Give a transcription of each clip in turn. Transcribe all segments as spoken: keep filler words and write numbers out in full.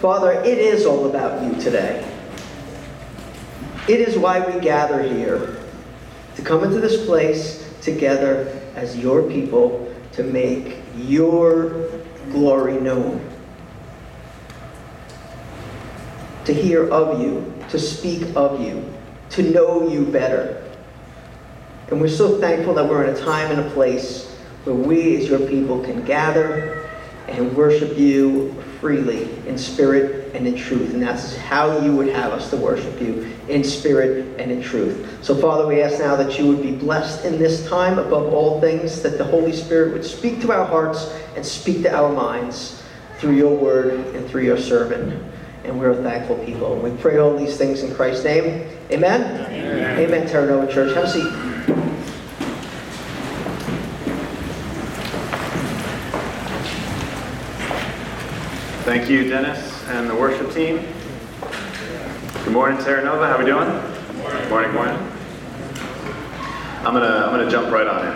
Father, it is all about you today. It is why we gather here, to come into this place together as your people to make your glory known. To hear of you, to speak of you, to know you better. And we're so thankful that we're in a time and a place where we as your people can gather and worship you freely in spirit and in truth. And that's how you would have us to worship you, in spirit and in truth. So Father, we ask now that you would be blessed in this time above all things, that the Holy Spirit would speak to our hearts and speak to our minds through your word and through your servant. And we're a thankful people. And we pray all these things in Christ's name. Amen? Amen. Amen, Terra Nova Church. Have a seat. Thank you, Dennis and the worship team. Good morning, Terra Nova. How we doing? Good morning. Morning, morning. I'm gonna I'm gonna jump right on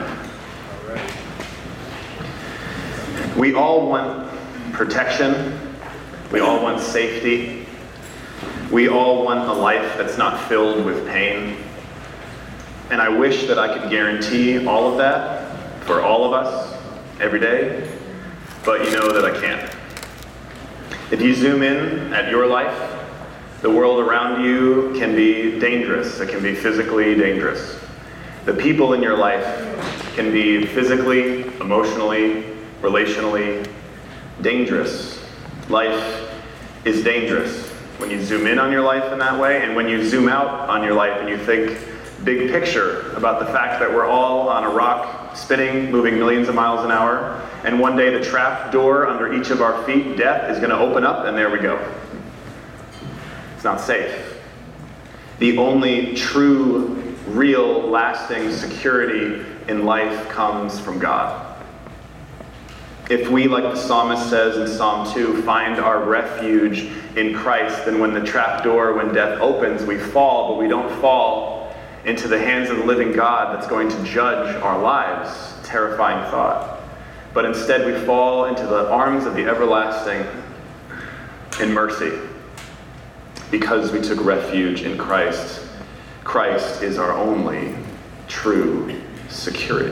in. We all want protection. We all want safety. We all want a life that's not filled with pain. And I wish that I could guarantee all of that for all of us every day, but you know that I can't. If you zoom in at your life, the world around you can be dangerous. It can be physically dangerous. The people in your life can be physically, emotionally, relationally dangerous. Life is dangerous when you zoom in on your life in that way, and when you zoom out on your life and you think big picture about the fact that we're all on a rock spinning, moving millions of miles an hour, and one day the trap door under each of our feet, death, is going to open up, and there we go. It's not safe. The only true, real, lasting security in life comes from God. If we, like the psalmist says in Psalm two, find our refuge in Christ, then when the trap door, when death opens, we fall, but we don't fall into the hands of the living God that's going to judge our lives. Terrifying thought. But instead we fall into the arms of the everlasting in mercy, because we took refuge in Christ. Christ is our only true security.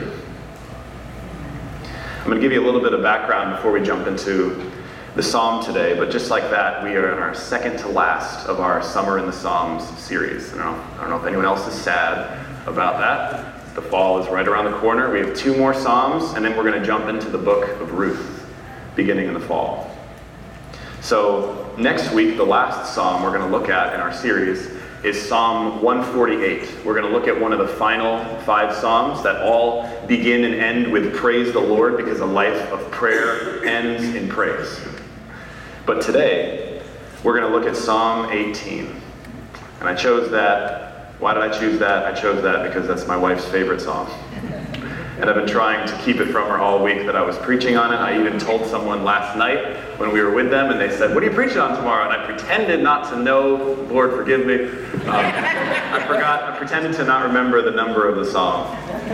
I'm going to give you a little bit of background before we jump into the Psalm today, but just like that, we are in our second to last of our Summer in the Psalms series. I don't know, I don't know if anyone else is sad about that. The fall is right around the corner. We have two more Psalms, and then we're going to jump into the book of Ruth, beginning in the fall. So next week, the last Psalm we're going to look at in our series is Psalm one forty-eight. We're going to look at one of the final five Psalms that all begin and end with praise the Lord, because a life of prayer ends in praise. But today, we're going to look at Psalm eighteen. And I chose that. Why did I choose that? I chose that because that's my wife's favorite psalm. And I've been trying to keep it from her all week that I was preaching on it. I even told someone last night when we were with them, and they said, "What are you preaching on tomorrow?" And I pretended not to know. Lord, forgive me. Um, I forgot. I pretended to not remember the number of the psalm.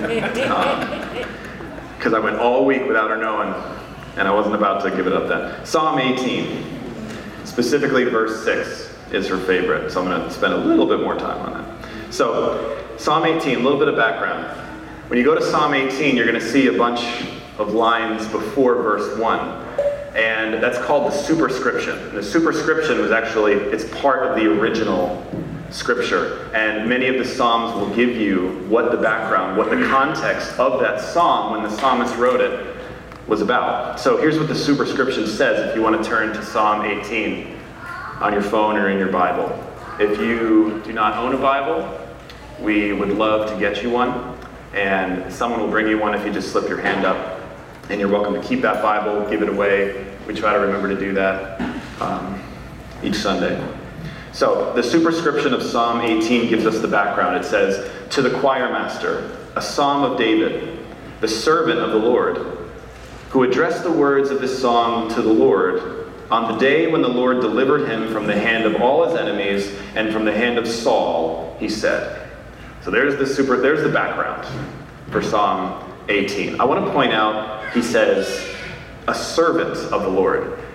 Because um, I went all week without her knowing, and I wasn't about to give it up then. Psalm eighteen, specifically verse six, is her favorite. So I'm going to spend a little bit more time on that. So, Psalm eighteen, a little bit of background. When you go to Psalm eighteen, you're going to see a bunch of lines before verse one. And that's called the superscription. And the superscription was actually, it's part of the original scripture. And many of the Psalms will give you what the background, what the context of that psalm when the psalmist wrote it was about. So here's what the superscription says if you want to turn to Psalm eighteen on your phone or in your Bible. If you do not own a Bible, we would love to get you one. And someone will bring you one if you just slip your hand up. And you're welcome to keep that Bible, give it away. We try to remember to do that um, each Sunday. So the superscription of Psalm eighteen gives us the background. It says, "To the choir master, a psalm of David, the servant of the Lord, who addressed the words of this song to the Lord on the day when the Lord delivered him from the hand of all his enemies and from the hand of Saul, he said." So there's the super. There's the background for Psalm eighteen. I want to point out, he says, a servant of the Lord.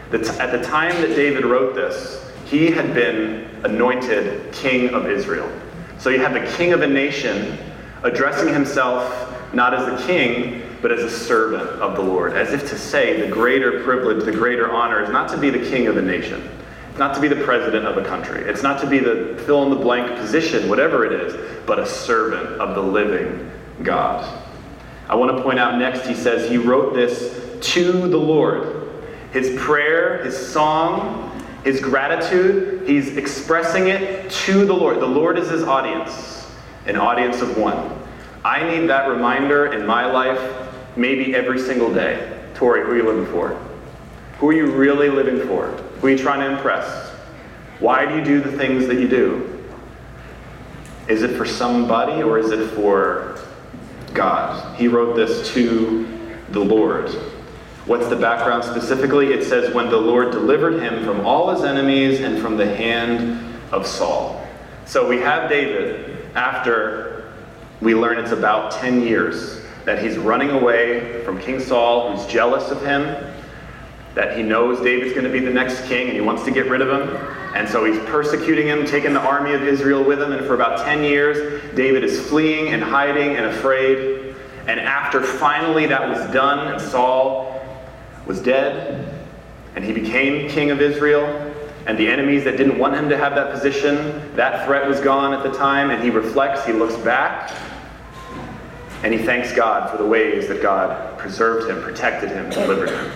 The t- at the time that David wrote this, he had been anointed king of Israel. So you have the king of a nation addressing himself not as a king, but as a servant of the Lord, as if to say the greater privilege, the greater honor is not to be the king of a nation. It's not to be the president of a country. It's not to be the fill-in-the-blank position, whatever it is, but a servant of the living God. I want to point out next, he says he wrote this to the Lord. His prayer, his song, his gratitude, he's expressing it to the Lord. The Lord is his audience, an audience of one. I need that reminder in my life maybe every single day. Tori, who are you living for? Who are you really living for? Who are you trying to impress? Why do you do the things that you do? Is it for somebody or is it for God? He wrote this to the Lord. What's the background specifically? It says, when the Lord delivered him from all his enemies and from the hand of Saul. So we have David after we learn it's about ten years that he's running away from King Saul, who's jealous of him, that he knows David's going to be the next king and he wants to get rid of him. And so he's persecuting him, taking the army of Israel with him. And for about ten years, David is fleeing and hiding and afraid. And after finally that was done and Saul was dead and he became king of Israel, and the enemies that didn't want him to have that position, that threat was gone at the time, and he reflects, he looks back, and he thanks God for the ways that God preserved him, protected him, delivered him.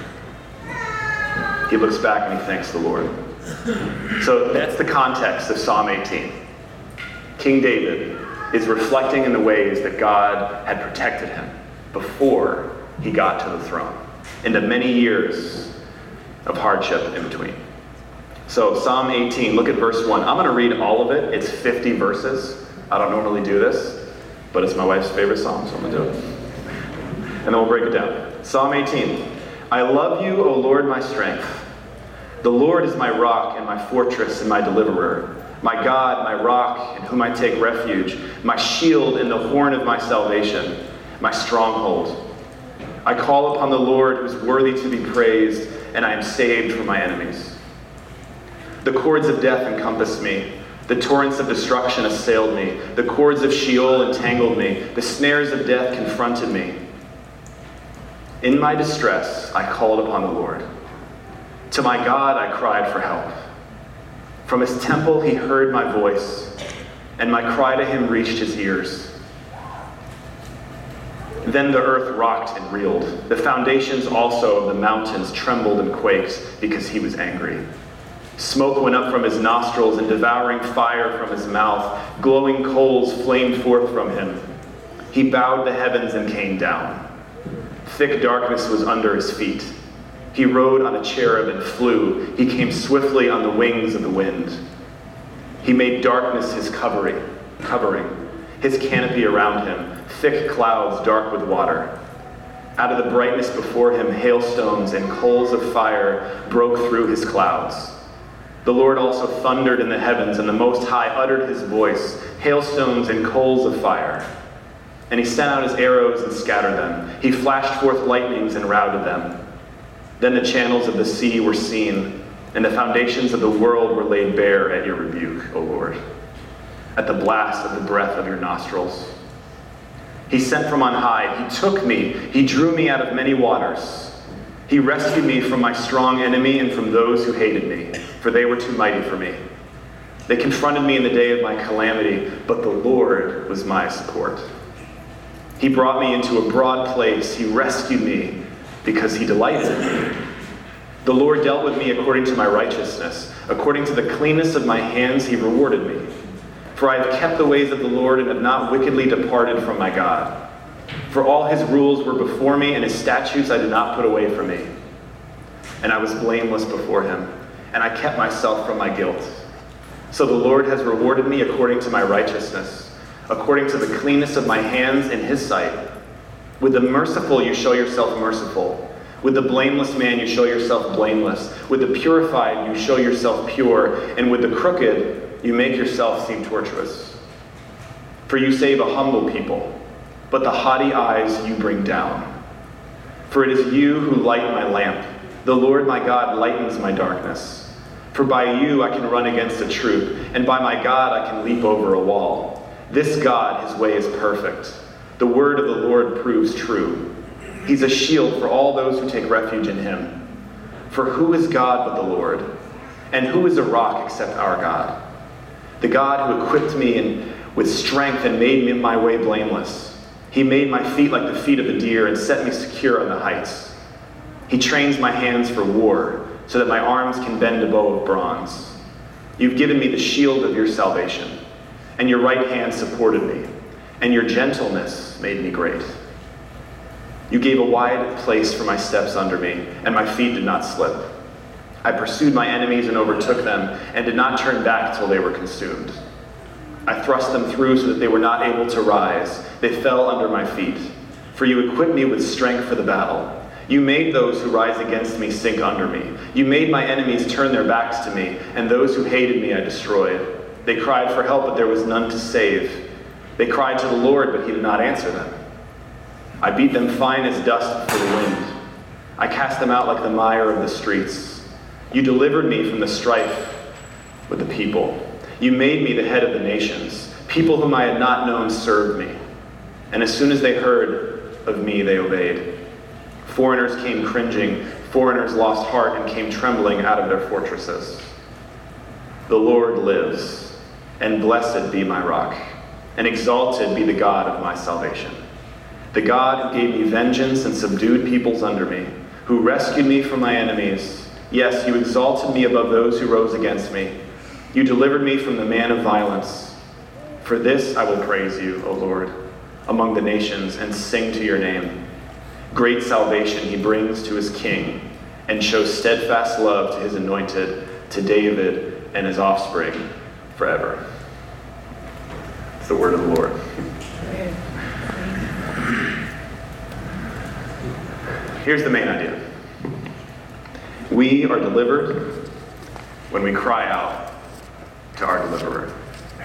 He looks back and he thanks the Lord. So that's the context of Psalm eighteen. King David is reflecting in the ways that God had protected him before he got to the throne, in the many years of hardship in between. So Psalm eighteen, look at verse one. I'm going to read all of it. It's fifty verses. I don't normally do this, but it's my wife's favorite psalm, so I'm going to do it. And then we'll break it down. Psalm eighteen. I love you, O Lord, my strength. The Lord is my rock and my fortress and my deliverer, my God, my rock, in whom I take refuge, my shield and the horn of my salvation, my stronghold. I call upon the Lord, who is worthy to be praised, and I am saved from my enemies. The cords of death encompassed me. The torrents of destruction assailed me. The cords of Sheol entangled me. The snares of death confronted me. In my distress, I called upon the Lord. To my God, I cried for help. From his temple, he heard my voice, and my cry to him reached his ears. Then the earth rocked and reeled. The foundations also of the mountains trembled and quaked because he was angry. Smoke went up from his nostrils and devouring fire from his mouth. Glowing coals flamed forth from him. He bowed the heavens and came down. Thick darkness was under his feet. He rode on a cherub and flew. He came swiftly on the wings of the wind. He made darkness his covering, covering, his canopy around him, thick clouds dark with water. Out of the brightness before him, hailstones and coals of fire broke through his clouds. The Lord also thundered in the heavens, and the Most High uttered his voice, hailstones and coals of fire. And he sent out his arrows and scattered them. He flashed forth lightnings and routed them. Then the channels of the sea were seen, and the foundations of the world were laid bare at your rebuke, O Lord, at the blast of the breath of your nostrils. He sent from on high. He took me. He drew me out of many waters. He rescued me from my strong enemy and from those who hated me, for they were too mighty for me. They confronted me in the day of my calamity, but the Lord was my support. He brought me into a broad place. He rescued me because he delighted in me. The Lord dealt with me according to my righteousness. According to the cleanness of my hands, he rewarded me. For I have kept the ways of the Lord and have not wickedly departed from my God. For all his rules were before me, and his statutes I did not put away from me. And I was blameless before him, and I kept myself from my guilt. So the Lord has rewarded me according to my righteousness, according to the cleanness of my hands in his sight. With the merciful you show yourself merciful. With the blameless man you show yourself blameless. With the purified you show yourself pure. And with the crooked you make yourself seem tortuous. For you save a humble people, but the haughty eyes you bring down. For it is you who light my lamp. The Lord my God lightens my darkness. For by you I can run against a troop, and by my God I can leap over a wall. This God, his way is perfect. The word of the Lord proves true. He's a shield for all those who take refuge in him. For who is God but the Lord? And who is a rock except our God? The God who equipped me in, with strength and made me my way blameless. He made my feet like the feet of a deer and set me secure on the heights. He trains my hands for war, so that my arms can bend a bow of bronze. You've given me the shield of your salvation, and your right hand supported me, and your gentleness made me great. You gave a wide place for my steps under me, and my feet did not slip. I pursued my enemies and overtook them, and did not turn back till they were consumed. I thrust them through so that they were not able to rise. They fell under my feet. For you equipped me with strength for the battle. You made those who rise against me sink under me. You made my enemies turn their backs to me, and those who hated me I destroyed. They cried for help, but there was none to save. They cried to the Lord, but he did not answer them. I beat them fine as dust for the wind. I cast them out like the mire of the streets. You delivered me from the strife with the people. You made me the head of the nations. People whom I had not known served me. And as soon as they heard of me, they obeyed. Foreigners came cringing. Foreigners lost heart and came trembling out of their fortresses. The Lord lives, and blessed be my rock, and exalted be the God of my salvation. The God who gave me vengeance and subdued peoples under me, who rescued me from my enemies. Yes, you exalted me above those who rose against me. You delivered me from the man of violence. For this I will praise you, O Lord, among the nations, and sing to your name. Great salvation he brings to his king, and shows steadfast love to his anointed, to David and his offspring forever. It's the word of the Lord. Here's the main idea. We are delivered when we cry out to our deliverer.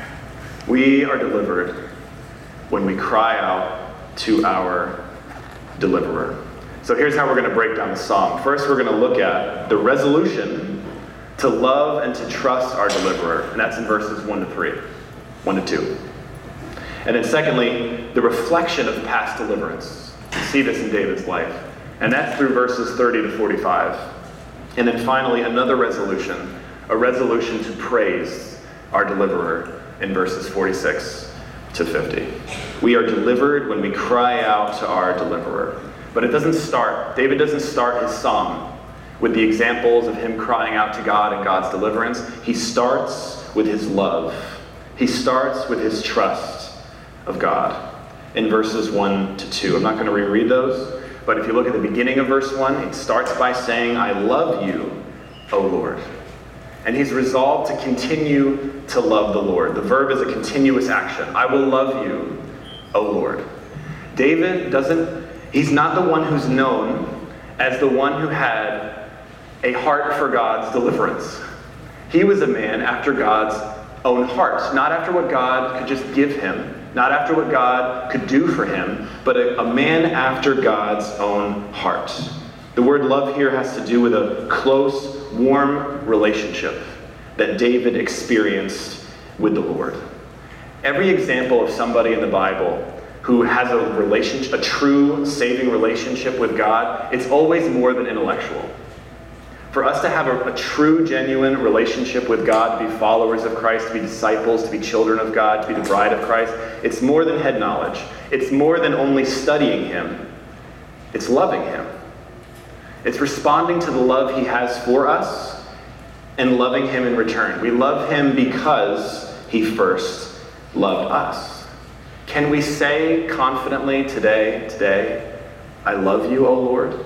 We are delivered when we cry out to our deliverer. So here's how we're going to break down the psalm. First, we're going to look at the resolution to love and to trust our deliverer, and that's in verses one to three, one to two. And then secondly, the reflection of past deliverance. You see this in David's life, and that's through verses thirty to forty-five. And then finally, another resolution, a resolution to praise our deliverer in verses forty-six to fifty. We are delivered when we cry out to our deliverer. But it doesn't start, David doesn't start his psalm with the examples of him crying out to God and God's deliverance. He starts with his love. He starts with his trust of God in verses one to two. I'm not going to reread those, but if you look at the beginning of verse one, it starts by saying, I love you, O Lord. And he's resolved to continue to love the Lord. The verb is a continuous action. I will love you, O Lord. David doesn't, he's not the one who's known as the one who had a heart for God's deliverance. He was a man after God's own heart, not after what God could just give him, not after what God could do for him, but a, a man after God's own heart. The word love here has to do with a close, warm relationship that David experienced with the Lord. Every example of somebody in the Bible who has a relationship, a true saving relationship with God, it's always more than intellectual. For us to have a, a true, genuine relationship with God, to be followers of Christ, to be disciples, to be children of God, to be the bride of Christ, it's more than head knowledge. It's more than only studying him. It's loving him. It's responding to the love he has for us and loving him in return. We love him because he first loved us. Can we say confidently today, today, I love you, O Lord?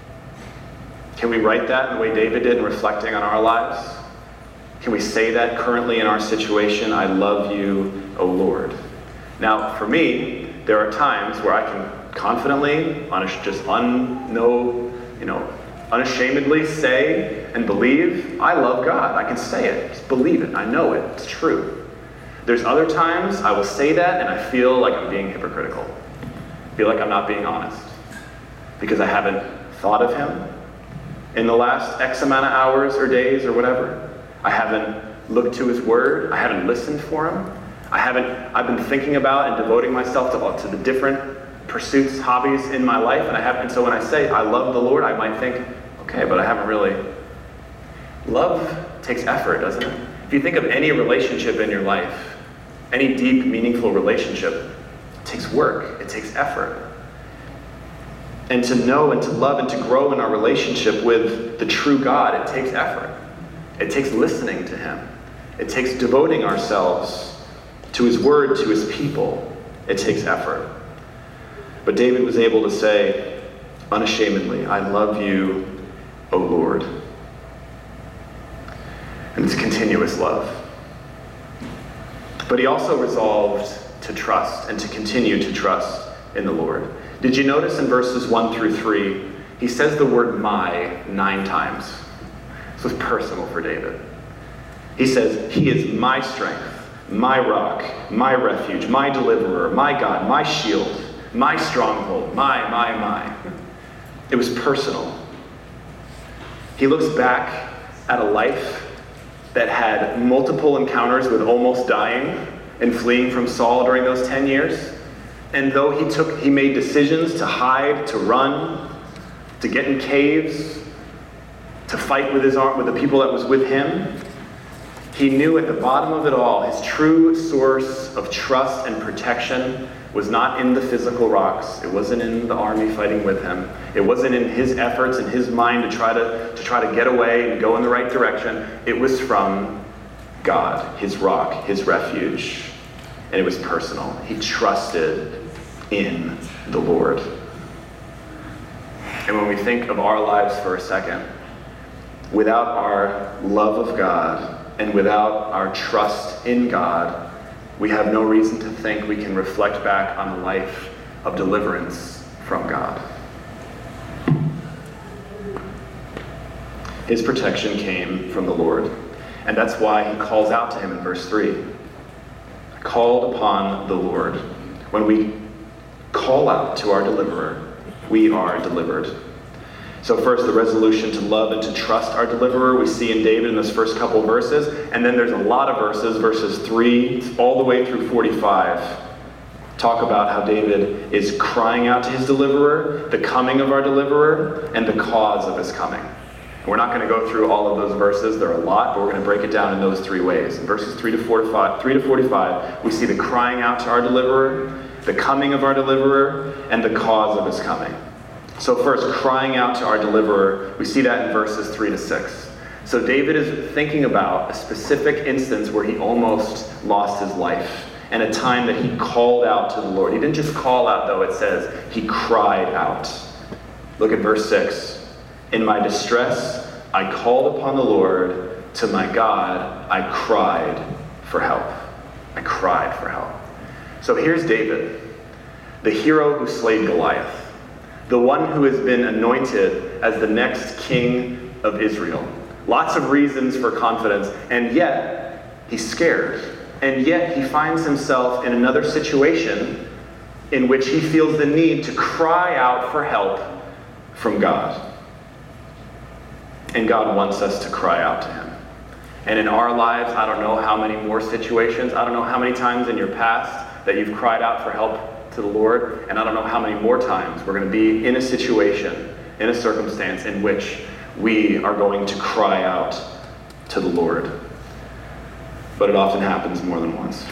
Can we write that in the way David did in reflecting on our lives? Can we say that currently in our situation, I love you, O Lord? Now, for me, there are times where I can confidently, just un, no, you know, unashamedly say and believe, I love God. I can say it, just believe it, I know it, it's true. There's other times I will say that and I feel like I'm being hypocritical. I feel like I'm not being honest because I haven't thought of him in the last X amount of hours or days or whatever. I haven't looked to his word. I haven't listened for him. I haven't, I've been thinking about and devoting myself to, to the different pursuits, hobbies in my life, and I haven't, and so when I say I love the Lord, I might think, okay, but I haven't really. Love takes effort, doesn't it? If you think of any relationship in your life, any deep, meaningful relationship, it takes work, it takes effort. And to know and to love and to grow in our relationship with the true God, it takes effort. It takes listening to him. It takes devoting ourselves to his word, to his people. It takes effort. But David was able to say unashamedly, I love you, O Lord. And it's continuous love. But he also resolved to trust and to continue to trust in the Lord. Did you notice in verses one through three, he says the word my nine times. This was personal for David. He says, he is my strength, my rock, my refuge, my deliverer, my God, my shield, my stronghold, my, my, my. It was personal. He looks back at a life that had multiple encounters with almost dying and fleeing from Saul during those ten years. And though he took, he made decisions to hide, to run, to get in caves, to fight with his arm, with the people that was with him, he knew at the bottom of it all, his true source of trust and protection was not in the physical rocks. It wasn't in the army fighting with him. It wasn't in his efforts and his mind to try to, to try to get away and go in the right direction. It was from God, his rock, his refuge. And it was personal. He trusted in the Lord. And when we think of our lives for a second, without our love of God and without our trust in God, we have no reason to think we can reflect back on a life of deliverance from God. His protection came from the Lord. And that's why he calls out to him in verse three. Called upon the Lord. When we call out to our deliverer, we are delivered. So first, the resolution to love and to trust our deliverer we see in David in those first couple verses. And then there's a lot of verses, verses three all the way through forty-five, talk about how David is crying out to his deliverer, the coming of our deliverer, and the cause of his coming. And we're not going to go through all of those verses. There are a lot, but we're going to break it down in those three ways. In verses three to forty-five, three to forty-five, we see the crying out to our deliverer, the coming of our deliverer, and the cause of his coming. So first, crying out to our deliverer, we see that in verses three to six. So David is thinking about a specific instance where he almost lost his life, and a time that he called out to the Lord. He didn't just call out, though, it says he cried out. Look at verse six. In my distress, I called upon the Lord. To my God, I cried for help. I cried for help. So here's David, the hero who slayed Goliath. The one who has been anointed as the next king of Israel. Lots of reasons for confidence, and yet he's scared. And yet he finds himself in another situation in which he feels the need to cry out for help from God. And God wants us to cry out to him. And in our lives, I don't know how many more situations, I don't know how many times in your past that you've cried out for help to the Lord, and I don't know how many more times we're going to be in a situation, in a circumstance in which we are going to cry out to the Lord. But it often happens more than once.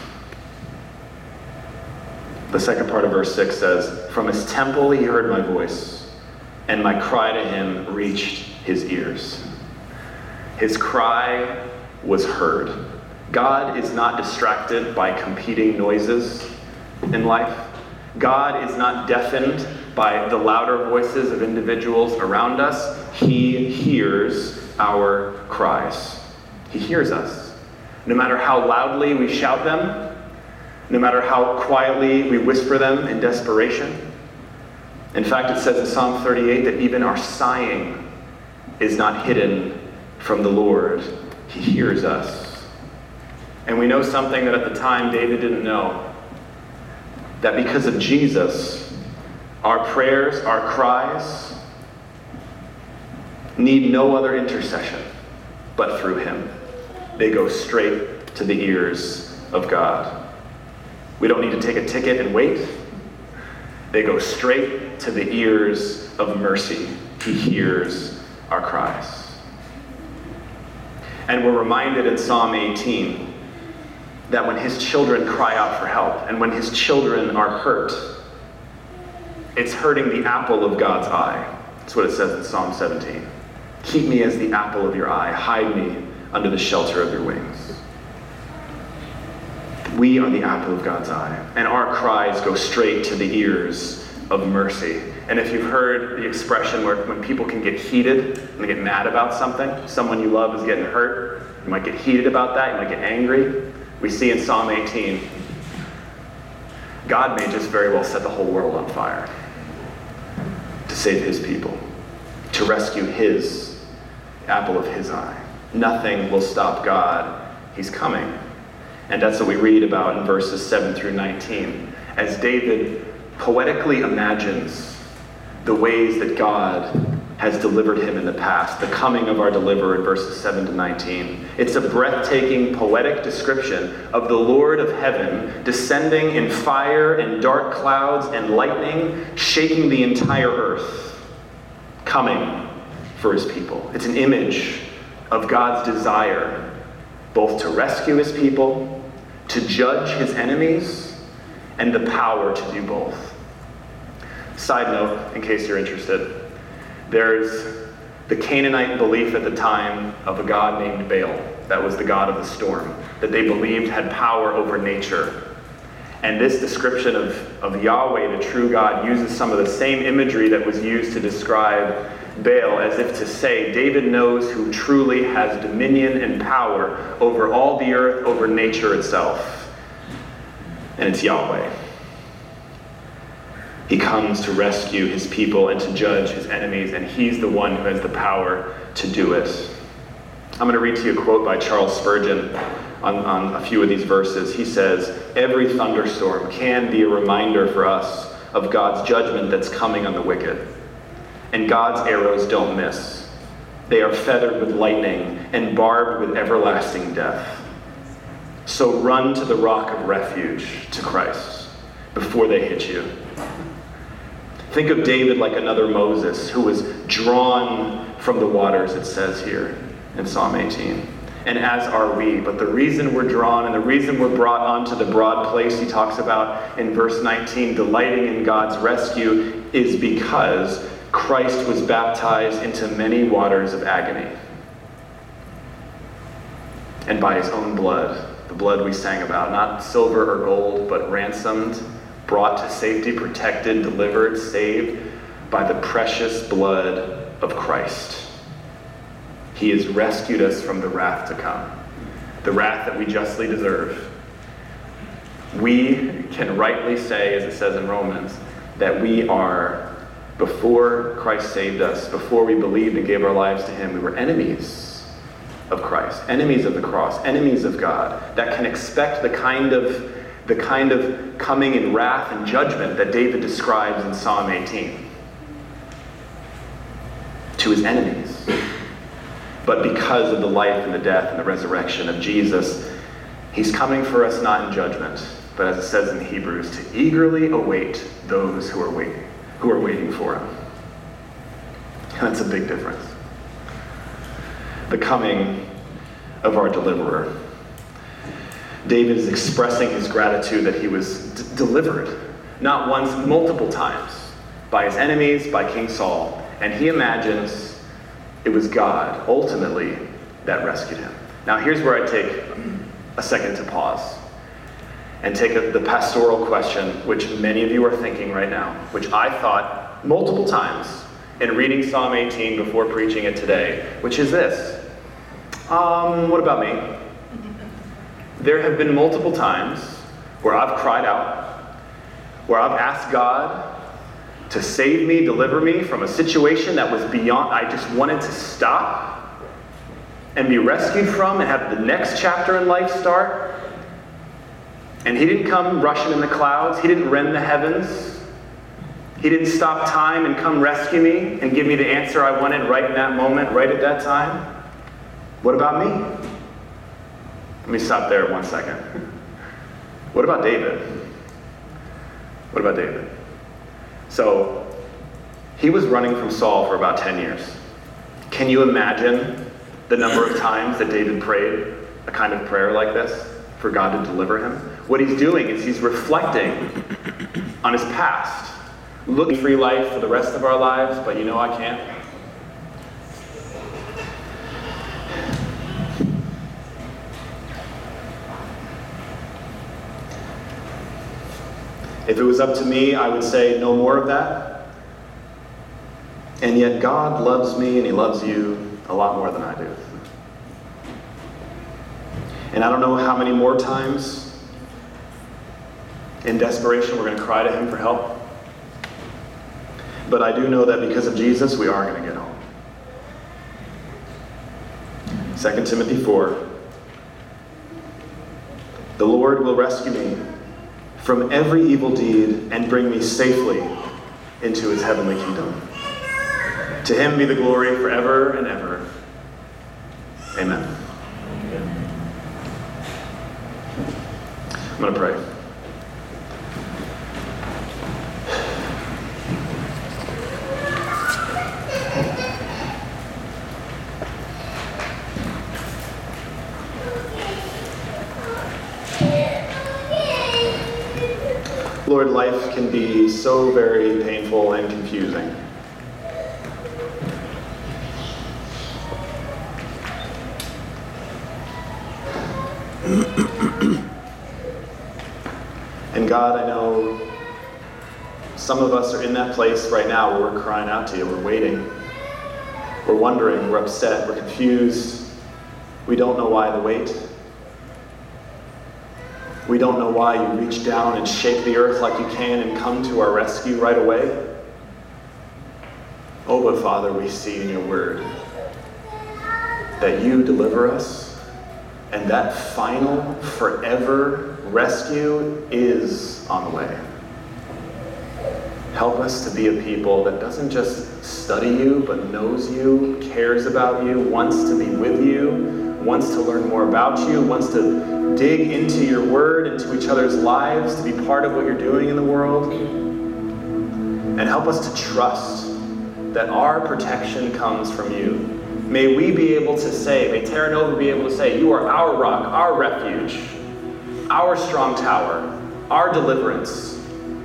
The second part of verse six says, from his temple he heard my voice, and my cry to him reached his ears. His cry was heard. God is not distracted by competing noises in life. God is not deafened by the louder voices of individuals around us. He hears our cries. He hears us. No matter how loudly we shout them, no matter how quietly we whisper them in desperation. In fact, it says in Psalm thirty-eight that even our sighing is not hidden from the Lord. He hears us. And we know something that at the time David didn't know. That because of Jesus, our prayers, our cries, need no other intercession but through him. They go straight to the ears of God. We don't need to take a ticket and wait. They go straight to the ears of mercy. He hears our cries. And we're reminded in Psalm eighteen that when his children cry out for help, and when his children are hurt, it's hurting the apple of God's eye. That's what it says in Psalm seventeen. Keep me as the apple of your eye. Hide me under the shelter of your wings. We are the apple of God's eye, and our cries go straight to the ears of mercy. And if you've heard the expression where when people can get heated and they get mad about something, someone you love is getting hurt, you might get heated about that, you might get angry. We see in Psalm eighteen, God may just very well set the whole world on fire to save his people, to rescue his apple of his eye. Nothing will stop God. He's coming. And that's what we read about in verses seven through nineteen, as David poetically imagines the ways that God has delivered him in the past, the coming of our deliverer in verses seven to nineteen. It's a breathtaking, poetic description of the Lord of heaven descending in fire and dark clouds and lightning, shaking the entire earth, coming for his people. It's an image of God's desire both to rescue his people, to judge his enemies, and the power to do both. Side note, in case you're interested, there's the Canaanite belief at the time of a god named Baal, that was the god of the storm, that they believed had power over nature. And this description of, of Yahweh, the true God, uses some of the same imagery that was used to describe Baal, as if to say, David knows who truly has dominion and power over all the earth, over nature itself. And it's Yahweh. He comes to rescue his people and to judge his enemies, and he's the one who has the power to do it. I'm going to read to you a quote by Charles Spurgeon on, on a few of these verses. He says, "Every thunderstorm can be a reminder for us of God's judgment that's coming on the wicked. And God's arrows don't miss. They are feathered with lightning and barbed with everlasting death. So run to the rock of refuge, to Christ, before they hit you." Think of David like another Moses who was drawn from the waters, it says here in Psalm eighteen. And as are we. But the reason we're drawn and the reason we're brought onto the broad place he talks about in verse nineteen, delighting in God's rescue, is because Christ was baptized into many waters of agony. And by his own blood, the blood we sang about, not silver or gold, but ransomed, brought to safety, protected, delivered, saved by the precious blood of Christ. He has rescued us from the wrath to come, the wrath that we justly deserve. We can rightly say, as it says in Romans, that we are, before Christ saved us, before we believed and gave our lives to him, we were enemies of Christ, enemies of the cross, enemies of God, that can expect the kind of the kind of coming in wrath and judgment that David describes in Psalm eighteen to his enemies. But because of the life and the death and the resurrection of Jesus, he's coming for us not in judgment, but as it says in Hebrews, to eagerly await those who are waiting, who are waiting for him. And that's a big difference. The coming of our deliverer. David is expressing his gratitude that he was d- delivered, not once, multiple times, by his enemies, by King Saul. And he imagines it was God, ultimately, that rescued him. Now here's where I take a second to pause and take a, the pastoral question, which many of you are thinking right now, which I thought multiple times in reading Psalm eighteen before preaching it today, which is this. Um, what about me? There have been multiple times where I've cried out, where I've asked God to save me, deliver me from a situation that was beyond, I just wanted to stop and be rescued from and have the next chapter in life start. And he didn't come rushing in the clouds. He didn't rend the heavens. He didn't stop time and come rescue me and give me the answer I wanted right in that moment, right at that time. What about me? Let me stop there one second. What about David? What about David? So, he was running from Saul for about ten years. Can you imagine the number of times that David prayed a kind of prayer like this for God to deliver him? What he's doing is he's reflecting on his past. Looking free life for the rest of our lives, but you know I can't. If it was up to me, I would say no more of that. And yet God loves me and he loves you a lot more than I do. And I don't know how many more times in desperation we're going to cry to him for help. But I do know that because of Jesus, we are going to get home. Second Timothy four. The Lord will rescue me from every evil deed and bring me safely into his heavenly kingdom. To him be the glory forever and ever. Amen. I'm going to pray. Lord, life can be so very painful and confusing. And God, I know some of us are in that place right now where we're crying out to you, we're waiting, we're wondering, we're upset, we're confused, we don't know why the wait. We don't know why you reach down and shake the earth like you can and come to our rescue right away. Oh, but Father, we see in your word that you deliver us, and that final, forever rescue is on the way. Help us to be a people that doesn't just study you, but knows you, cares about you, wants to be with you, wants to learn more about you, wants to dig into your word, into each other's lives, to be part of what you're doing in the world. And help us to trust that our protection comes from you. May we be able to say, may Terra Nova be able to say, you are our rock, our refuge, our strong tower, our deliverance.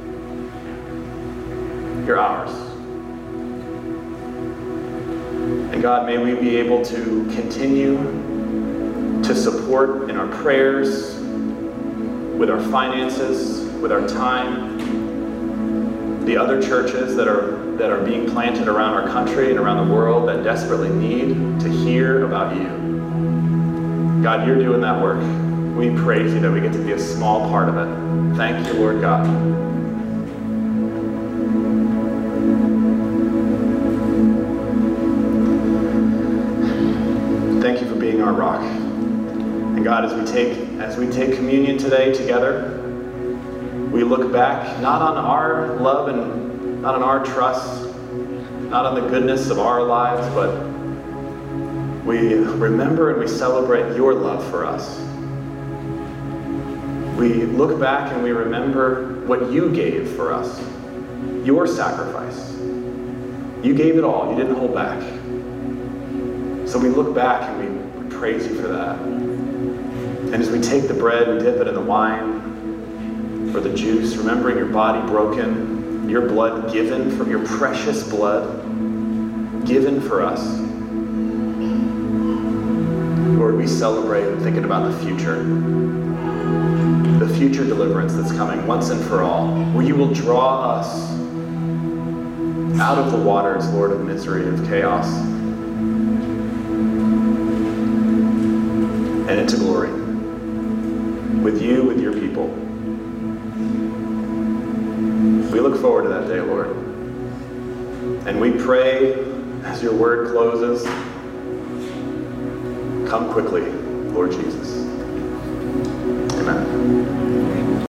You're ours. And God, may we be able to continue to support in our prayers, with our finances, with our time, the other churches that are that are being planted around our country and around the world that desperately need to hear about you. God, you're doing that work. We praise you that we get to be a small part of it. Thank you, Lord God. Thank you for being our rock. And God, as we take as we take communion today together, we look back not on our love and not on our trust, not on the goodness of our lives, but we remember and we celebrate your love for us. We look back and we remember what you gave for us, your sacrifice. You gave it all. You didn't hold back. So we look back and we, we praise you for that. And as we take the bread, we dip it in the wine or the juice, remembering your body broken, your blood given, for your precious blood given for us. Lord, we celebrate thinking about the future, the future deliverance that's coming once and for all, where you will draw us out of the waters, Lord, of misery, of chaos, and into glory, with you, with your people. We look forward to that day, Lord. And we pray, as your word closes, come quickly, Lord Jesus. Amen.